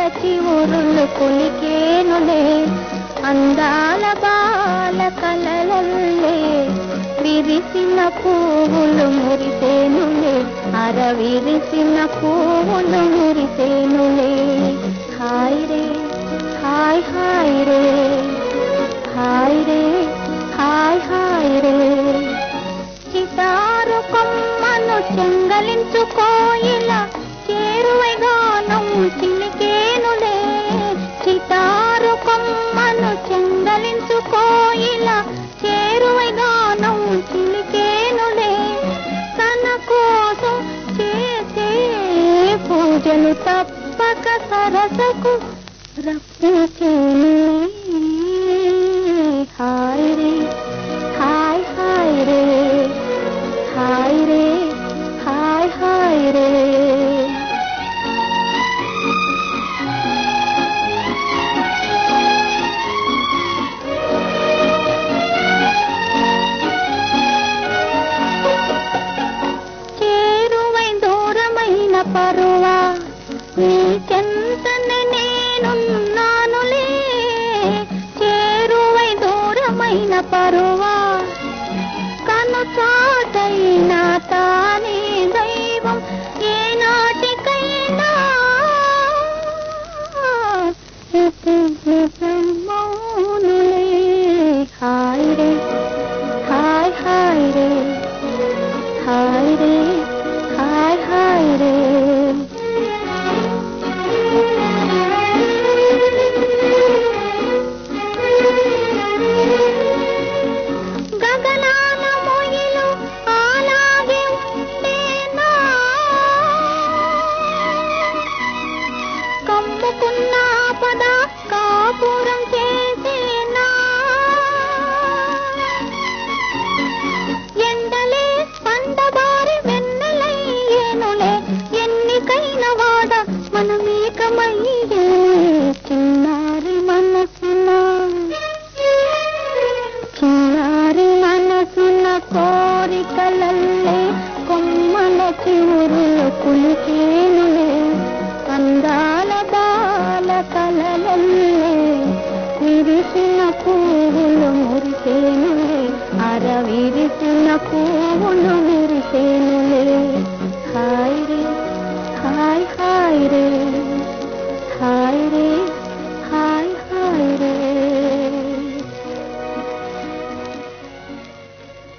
చివురులు కొలికేనులే అందాల బాల కలలల్లే విరిసిన పువ్వులు మురిసేనులే విరిసిన పువ్వులు మురిసేనులే హాయ్ రే హాయ్ హాయ్ రే హాయ్ రే హాయ్ హాయ్ రే చితారు కొమ్మను చెంగలించుకోయిలా చేరువై గానం చిలికేనులే చితారు కొమ్మను చెంగలించుకోయిలా చేరువై గానం చిలికేనులే తన కోసం చేసే పూజలు తప్పక సరసకు రప్పించేనులే హాయ్ రే హాయ్ హాయ్ రే హాయ్ రే హాయ్ హాయ్ రే చేరువై దూరమైన పరువా నీ చెంతనే నేనున్నానులే చేరువై దూరమైన పరువా కను చాటైనా తానే దైవం ఏనాటికైనా మౌనులే హాయ్ రే హాయ్ హాయ్ రే హాయ్ రే హాయ్ హాయ్ రే గగనాన మొయిలు అలాగే ఉండేనా కమ్ముకున్న పద కాపురం చేసేనా ఎండలే పండబారి వెన్నెలయ్యేనులే ఎన్నికైన వాడ మనమేకమయ్యే చిన్నారి మనసున చిన్నారి మనసున కోరికలల్లే కొమ్మల చివురులు కులికేనులే అందాల బాల కలలల్లే విరిసిన పువ్వులు మురిసేనులే విరిసిన పువ్వులు మురిసేనులే హాయ్ రే హాయ్ హాయ్ రే హాయ్ రే